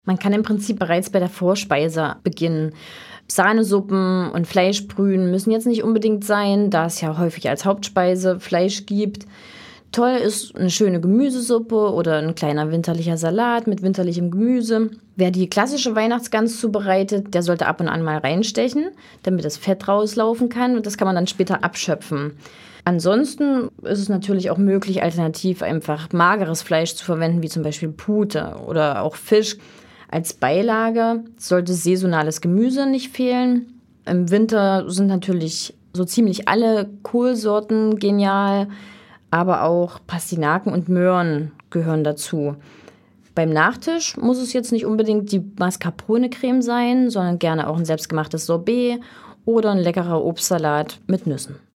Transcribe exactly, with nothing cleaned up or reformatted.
Man kann im Prinzip bereits bei der Vorspeise beginnen. Sahnesuppen und Fleischbrühen müssen jetzt nicht unbedingt sein, da es ja häufig als Hauptspeise Fleisch gibt. Toll ist eine schöne Gemüsesuppe oder ein kleiner winterlicher Salat mit winterlichem Gemüse. Wer die klassische Weihnachtsgans zubereitet, der sollte ab und an mal reinstechen, damit das Fett rauslaufen kann, und das kann man dann später abschöpfen. Ansonsten ist es natürlich auch möglich, alternativ einfach mageres Fleisch zu verwenden, wie zum Beispiel Pute oder auch Fisch. Als Beilage sollte saisonales Gemüse nicht fehlen. Im Winter sind natürlich so ziemlich alle Kohlsorten genial, aber auch Pastinaken und Möhren gehören dazu. Beim Nachtisch muss es jetzt nicht unbedingt die Mascarpone-Creme sein, sondern gerne auch ein selbstgemachtes Sorbet oder ein leckerer Obstsalat mit Nüssen.